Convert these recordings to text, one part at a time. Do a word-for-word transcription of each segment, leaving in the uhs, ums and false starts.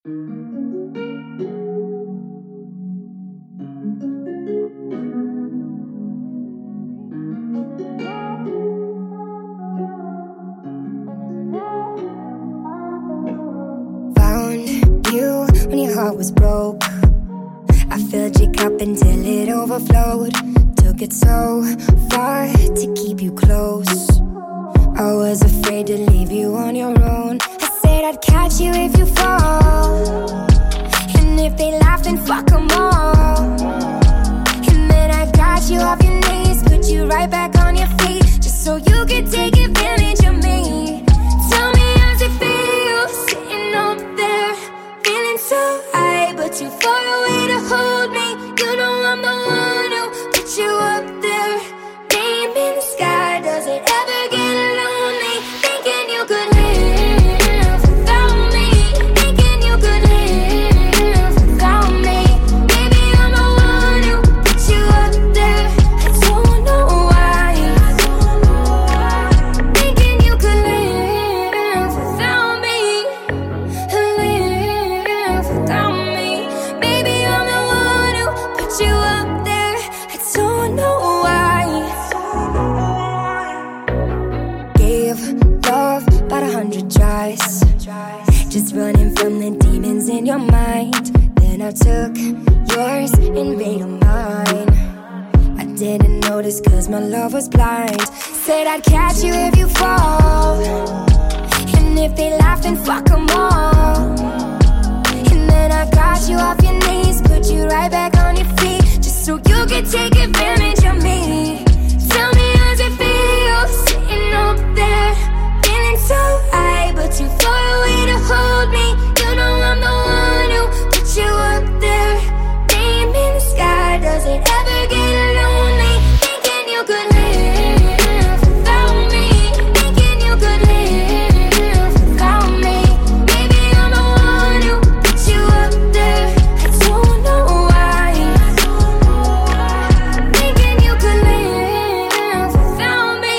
Found you when your heart was broke. I filled your cup until it overflowed. Took it so far to keep you close. I was afraid to leave you on your own. I said I'd catch you if you fall, and if they laugh then fuck them all. And then I got you off your knees, put you right back on your feet, just so you could take advantage of me. Tell me how's it feel, sitting up there, feeling so high, but too far away to hold me. You know I'm the one who put you up there. Name in the sky, does it ever get lonely? Thinking you could live without me, thinking you could live without me. Maybe I'm the one who put you up there. I don't know why. Thinking you could live without me, live without me. Maybe I'm the one who put you up there. I don't know why. Gave love about a hundred tries, just running from the demons in your mind. Then I took yours and made them mine. I didn't notice cause my love was blind. Said I'd catch you if you fall, and if they laugh then fuck them all. And then I got you off your knees, put you right back on your feet, just so you could take advantage of me. Tell me how's it feel, sitting up there, feeling so high, but too far away to hold me. You know I'm the one who put you up there. Name in the sky, does it ever get lonely? Thinking you could live without me, thinking you could live without me. Maybe I'm the one who put you up there. I don't know why. Thinking you could live without me,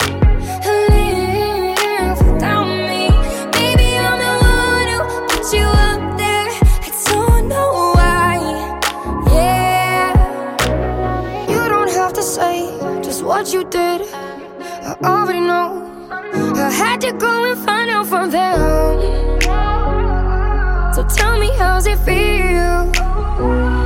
live without me. Maybe I'm the one who put you up there. I don't know why. Yeah, you don't have to say just what you did. I already know. I had to go and find out from them. So tell me how's it feel,